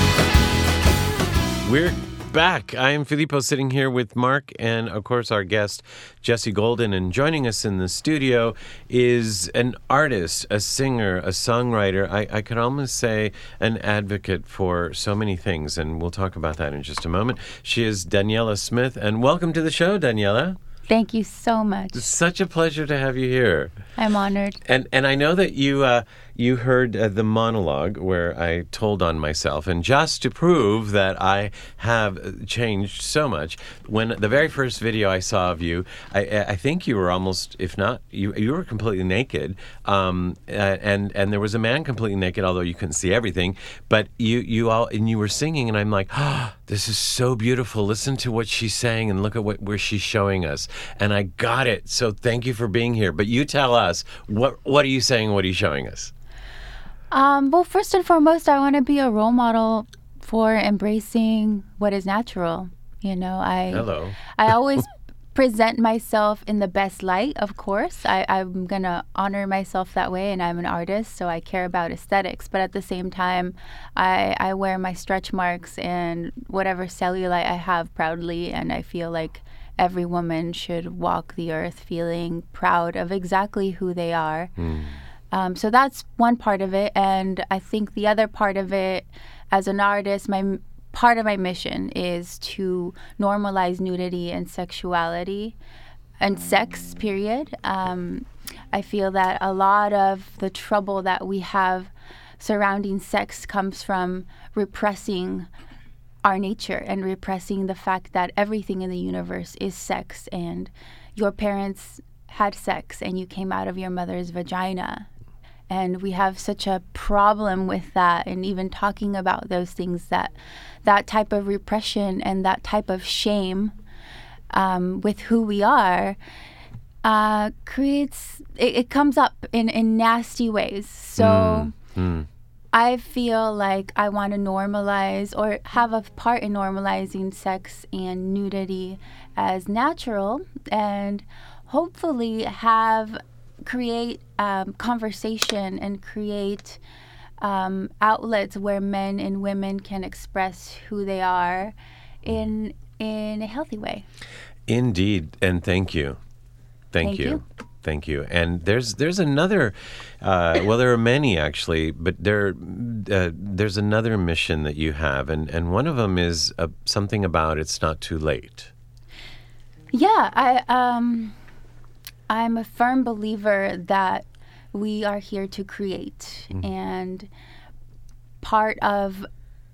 We're back. I am Filippo, sitting here with Mark and, of course, our guest, Jessie Golden. And joining us in the studio is an artist, a singer, a songwriter. I could almost say an advocate for so many things, and we'll talk about that in just a moment. She is Daniela Smith, and welcome to the show, Daniela. Thank you so much. It's such a pleasure to have you here. I'm honored. And I know that you heard the monologue where I told on myself, and just to prove that I have changed so much, when the very first video I saw of you, I think you were almost, if not, you were completely naked, and there was a man completely naked, although you couldn't see everything, but you were singing, and I'm like, oh, this is so beautiful. Listen to what she's saying, and look at where she's showing us, and I got it. So thank you for being here. But you tell us, what are you saying? What are you showing us? Well, first and foremost, I want to be a role model for embracing what is natural. You know, I always present myself in the best light, of course. I'm going to honor myself that way, and I'm an artist, so I care about aesthetics. But at the same time, I wear my stretch marks and whatever cellulite I have proudly, and I feel like every woman should walk the earth feeling proud of exactly who they are. So that's one part of it, and I think the other part of it, as an artist, part of my mission is to normalize nudity and sexuality and sex, period. I feel that a lot of the trouble that we have surrounding sex comes from repressing our nature and repressing the fact that everything in the universe is sex, and your parents had sex and you came out of your mother's vagina. And we have such a problem with that, and even talking about those things, that type of repression and that type of shame with who we are creates, it comes up in nasty ways. So I feel like I want to normalize or have a part in normalizing sex and nudity as natural, and hopefully have create conversation and create outlets where men and women can express who they are in a healthy way. Indeed, and thank you. Thank you. Thank you. And there's another, well, there are many actually, but there's another mission that you have, and one of them is something about it's not too late. Yeah, I'm a firm believer that we are here to create, and part of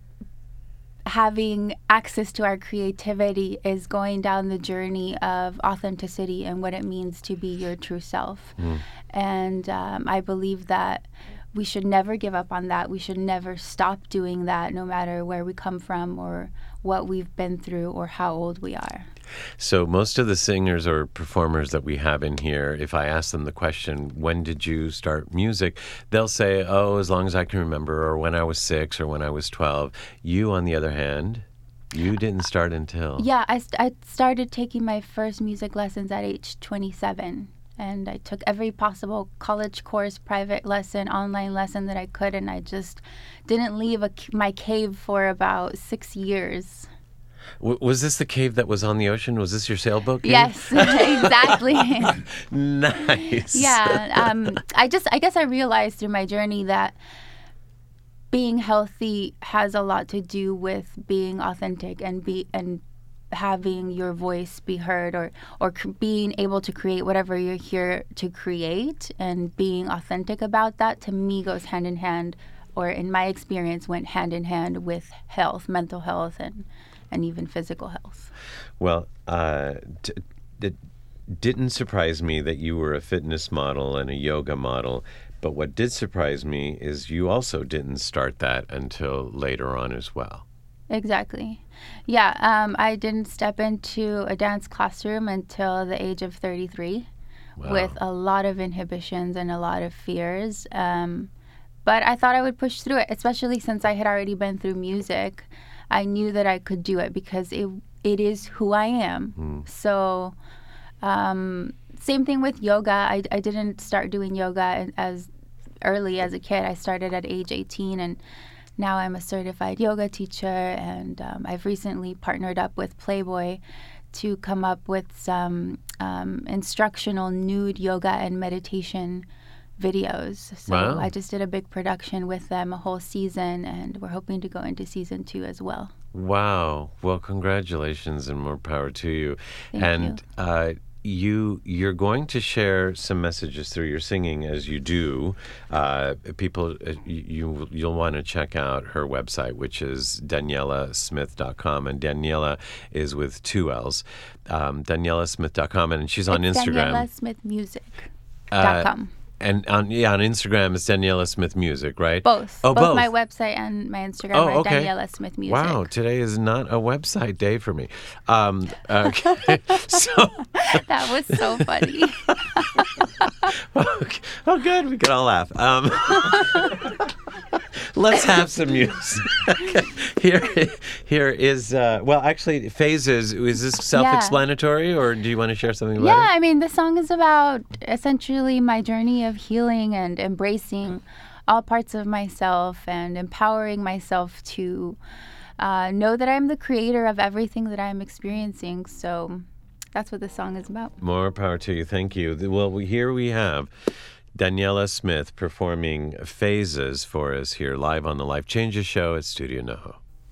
having access to our creativity is going down the journey of authenticity and what it means to be your true self. And I believe that we should never give up on that. We should never stop doing that, no matter where we come from or what we've been through or how old we are. So most of the singers or performers that we have in here, if I ask them the question, when did you start music? They'll say, oh, as long as I can remember, or when I was 6 or when I was 12. You, on the other hand, you didn't start until... Yeah, I started taking my first music lessons at age 27. And I took every possible college course, private lesson, online lesson that I could, and I just didn't leave my cave for about 6 years. Was this the cave that was on the ocean? Was this your sailboat cave? Yes, exactly. Nice. Yeah. I guess I realized through my journey that being healthy has a lot to do with being authentic and having your voice be heard, or being able to create whatever you're here to create, and being authentic about that, to me, goes hand in hand, or in my experience went hand in hand with health, mental health, and even physical health. Well, it didn't surprise me that you were a fitness model and a yoga model, but what did surprise me is you also didn't start that until later on as well. Exactly. Yeah, I didn't step into a dance classroom until the age of 33. Wow. With a lot of inhibitions and a lot of fears. But I thought I would push through it, especially since I had already been through music. I knew that I could do it because it is who I am. So same thing with yoga. I didn't start doing yoga as early as a kid. I started at age 18, and now I'm a certified yoga teacher, and I've recently partnered up with Playboy to come up with some instructional nude yoga and meditation videos. So wow. I just did a big production with them, a whole season, and we're hoping to go into season 2 as well. Wow. Well, congratulations and more power to you. Thank you. You're going to share some messages through your singing, as you do. People, you'll want to check out her website, which is DanielaSmith.com, and Daniela is with 2 L's. DanielaSmith.com, and she's on Instagram. DanielaSmithMusic.com. And on Instagram, it's Daniela Smith Music, right? Both. Oh, both. My website and my Instagram are okay. Daniela Smith Music. Wow, today is not a website day for me. Okay. So that was so funny. Okay. Oh, good. We can all laugh. Let's have some music. Here is, well, actually, Phases. Is this self-explanatory, or do you want to share something about it? Yeah, I mean, the song is about essentially my journey of healing and embracing all parts of myself and empowering myself to know that I'm the creator of everything that I'm experiencing. So that's what the song is about. More power to you. Thank you. Well, here we have Daniela Smith performing Phases for us here live on the Life Changes Show at Studio NoHo.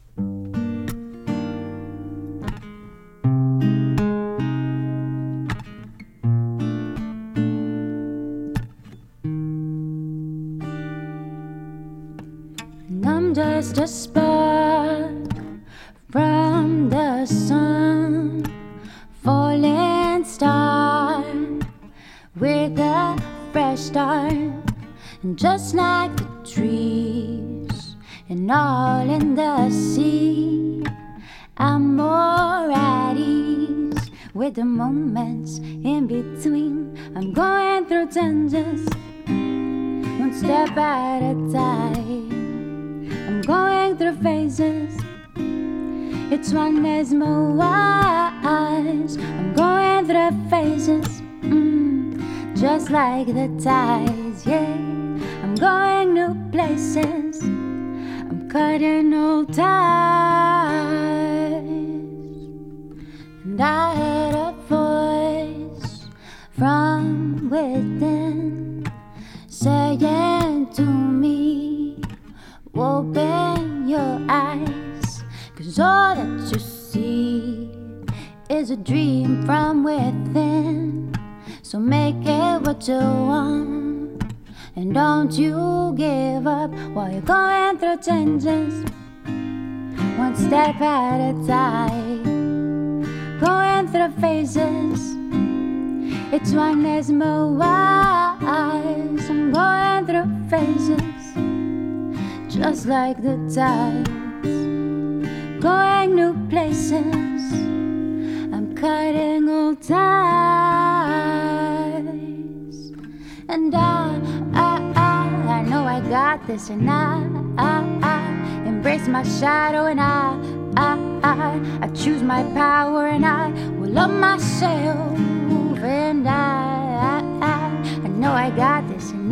I'm just a spark from the sun, falling star with a fresh start, and just like the trees and all in the sea, I'm more at ease with the moments in between. I'm going through changes, one step at a time. I'm going through phases, each one is more wise. I'm going through phases, just like the tides, yeah. I'm going new places, I'm cutting old ties. And I heard a voice from within saying to me, open your eyes, 'cause all that you see is a dream from within. So make it what you want, and don't you give up while you're going through changes, one step at a time. Going through phases, each one is more wise. I'm going through phases, just like the tides, going new places, I'm cutting old ties. And I know I got this, and I embrace my shadow, and I choose my power, and I will love myself, and I know I got this, and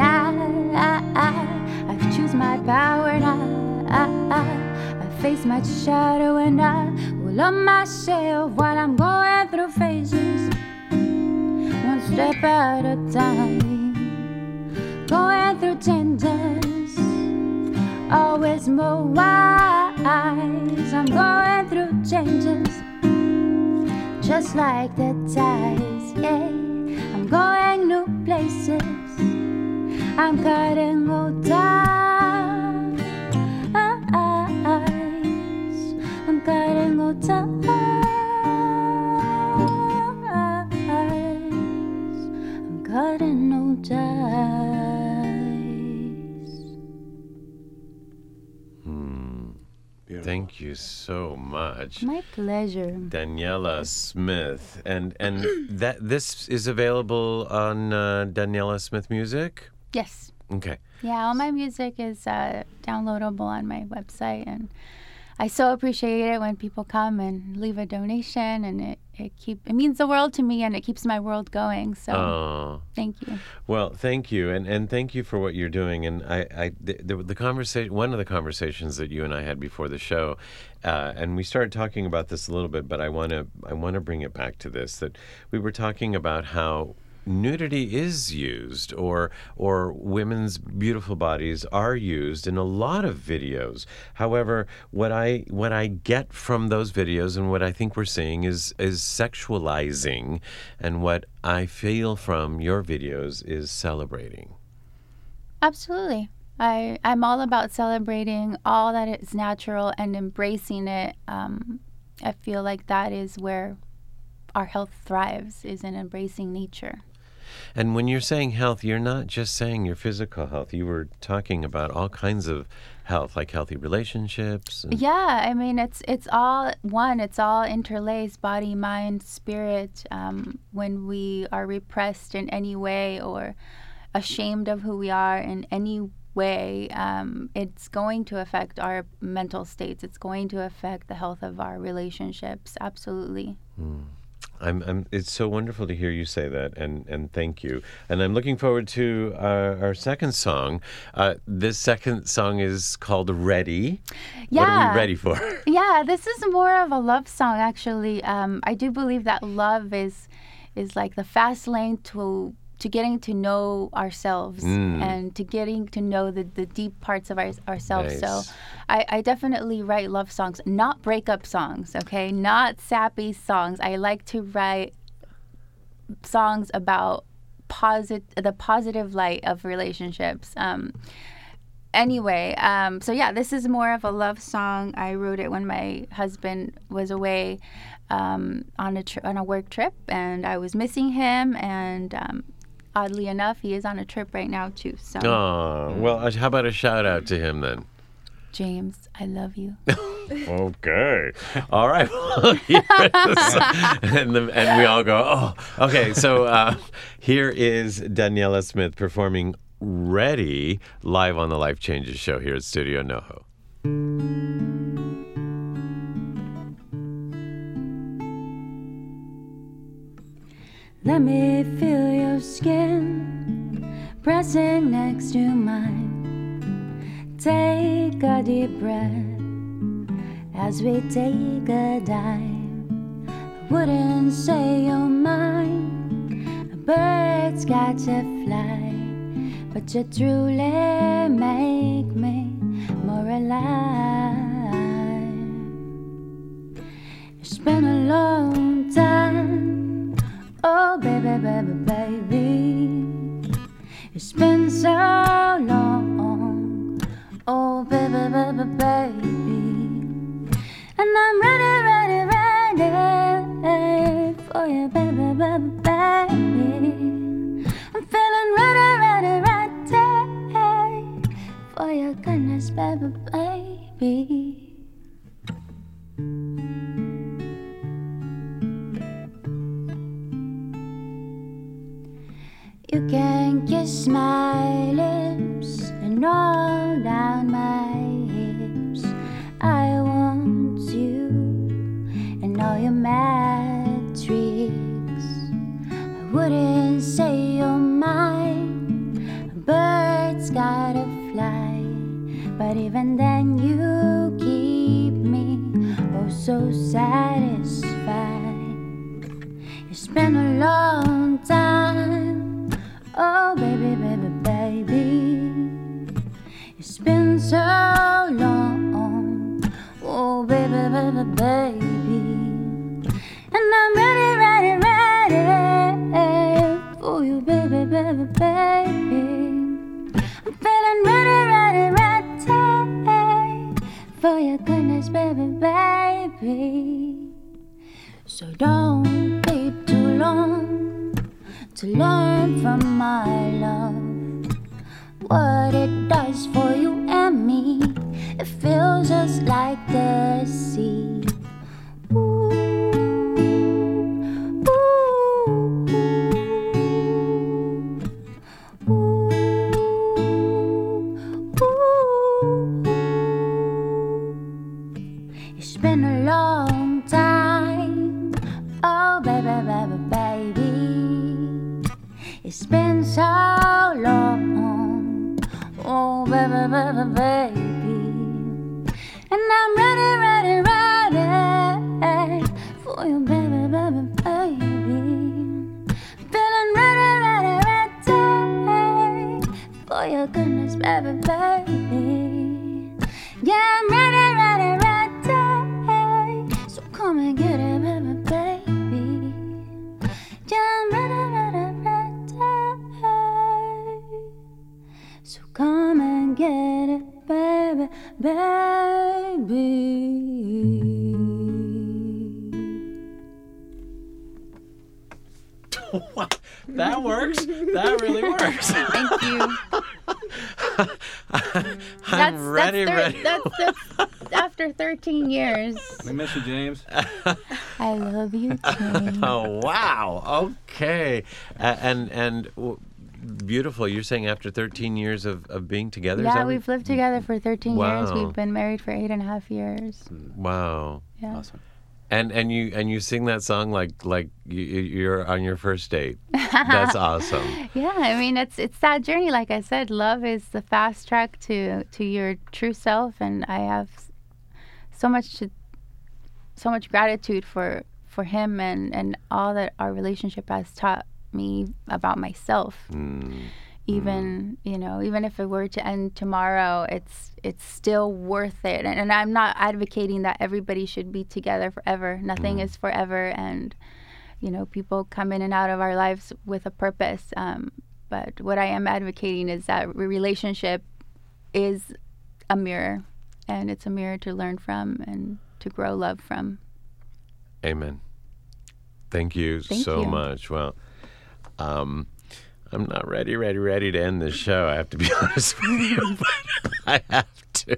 I choose my power, and I face my shadow, and I will love myself while I'm going through phases, one step at a time, going through changes, always more wise. I'm going through changes, just like the tides, yeah. I'm going new places, I'm cutting old ties, I'm cutting old ties, I'm cutting old ties. Thank you so much. My pleasure. Daniela Smith. And that this is available on Daniela Smith Music? Yes. Okay. Yeah, all my music is downloadable on my website, and I so appreciate it when people come and leave a donation, and it means the world to me, and it keeps my world going. So thank you. Well, thank you, and thank you for what you're doing. And the conversation, one of the conversations that you and I had before the show, and we started talking about this a little bit, but I want to bring it back to this, that we were talking about how nudity is used, or women's beautiful bodies are used in a lot of videos. However, what I get from those videos, and what I think we're seeing, is sexualizing, and what I feel from your videos is celebrating. Absolutely. I'm all about celebrating all that is natural and embracing it. I feel like that is where our health thrives, is in embracing nature. And when you're saying health, you're not just saying your physical health. You were talking about all kinds of health, like healthy relationships. Yeah, I mean, it's all one. It's all interlaced, body, mind, spirit. When we are repressed in any way or ashamed of who we are in any way, it's going to affect our mental states. It's going to affect the health of our relationships. Absolutely. It's so wonderful to hear you say that, and thank you. And I'm looking forward to our second song. This second song is called Ready. Yeah. What are we ready for? Yeah, this is more of a love song, actually. I do believe that love is like the fast lane to getting to know ourselves and to getting to know the deep parts of ourselves. Nice. So I definitely write love songs, not breakup songs, okay? Not sappy songs. I like to write songs about the positive light of relationships. Anyway, so yeah, this is more of a love song. I wrote it when my husband was away on a work trip, and I was missing him, and oddly enough, he is on a trip right now too. So. Oh, well, how about a shout out to him then? James, I love you. Okay. All right. and we all go, oh, okay. So here is Daniela Smith performing Ready live on the Life Changes show here at Studio NoHo. Let me feel your skin pressing next to mine. Take a deep breath as we take a dive. I wouldn't say you're mine. A bird's got to fly, but you truly make me more alive. It's been a long time, oh baby, baby, baby. It's been so long, oh baby, baby, baby. And I'm ready, ready, ready for you, baby, baby, baby. I'm feeling ready, ready, ready for your goodness, baby, baby. You can kiss my lips and all down my hips. I want you and all your mad tricks. I wouldn't say you're mine. A bird's gotta fly, but even then you keep me oh so satisfied. It's been a long time, oh baby, baby, baby. It's been so long, oh baby, baby, baby. And I'm ready, ready, ready for you, baby, baby, baby. I'm feeling ready, ready, ready for your goodness, baby, baby. So don't be too long to learn from my love, what it does for you and me. It feels just like the sea. Ooh, ooh, ooh, ooh. It's been a long time, oh baby, baby, baby. It's been so long, oh baby, baby, baby. And I'm ready, ready, ready for you, baby, baby, baby. Feeling ready, ready, ready for your goodness, baby, baby. Yeah, I'm ready, ready, ready. So come and get it, baby, baby. Yeah, I'm ready, ready, ready. So come and get it, baby, baby. That works. That really works. Thank you. I'm ready. That's after 13 years. We miss you, James. I love you too. Oh, wow. Okay. And beautiful. You're saying after 13 years of being together? Yeah, we've lived together for 13 years. Wow. We've been married for 8.5 years. Wow. Yeah. Awesome. And you sing that song like you're on your first date. That's awesome. Yeah, I mean it's that journey. Like I said, love is the fast track to your true self, and I have so much gratitude for him and all that our relationship has taught me about myself. Even even if it were to end tomorrow, it's still worth it. And I'm not advocating that everybody should be together forever. Nothing is forever, and people come in and out of our lives with a purpose. But what I am advocating is that relationship is a mirror, and it's a mirror to learn from and to grow love from. Amen. Thank you so much. Well, I'm not ready to end this show. I have to be honest with you, but I have to.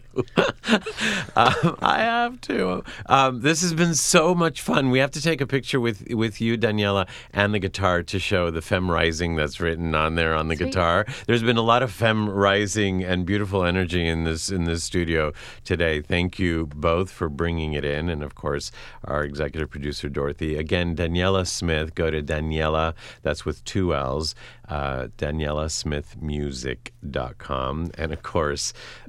I have to. This has been so much fun. We have to take a picture with you, Daniela, and the guitar to show the Femme Rising that's written on there on the guitar. There's been a lot of Femme Rising and beautiful energy in this studio today. Thank you both for bringing it in, and of course our executive producer Dorothy. Again, Daniela Smith. Go to Daniela. That's with 2 L's. DanielaSmithMusic.com, and of course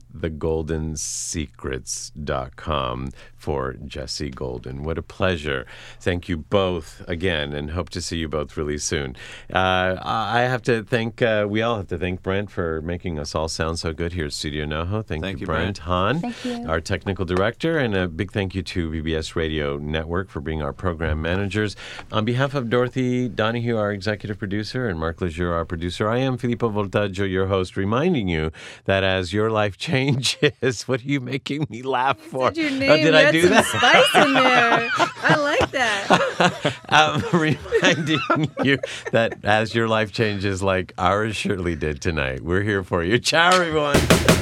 thegoldensecrets.com for Jesse Golden. What a pleasure. Thank you both again, and hope to see you both really soon. I have to thank, we all have to thank Brent for making us all sound so good here at Studio NoHo. Thank you, Brent. Hahn, our technical director, and a big thank you to BBS Radio Network for being our program managers. On behalf of Dorothy Donahue, our executive producer, and Mark Lejeune, our producer, I am Filippo Voltaggio, your host, reminding you that as your life changes, what are you making me laugh for? Your name. Oh, did I do that? Spice in there. I like that. Reminding you that as your life changes like ours surely did tonight. We're here for you. Ciao, everyone.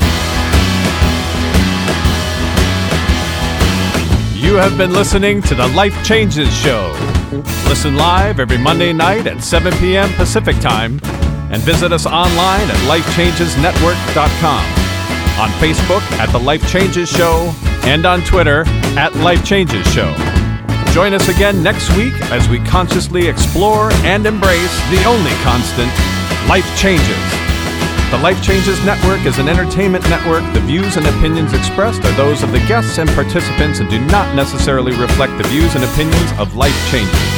You have been listening to the Life Changes Show. Listen live every Monday night at 7 p.m. Pacific Time, and visit us online at lifechangesnetwork.com. On Facebook at The Life Changes Show, and on Twitter at Life Changes Show. Join us again next week as we consciously explore and embrace the only constant, life changes. The Life Changes Network is an entertainment network. The views and opinions expressed are those of the guests and participants and do not necessarily reflect the views and opinions of Life Changes.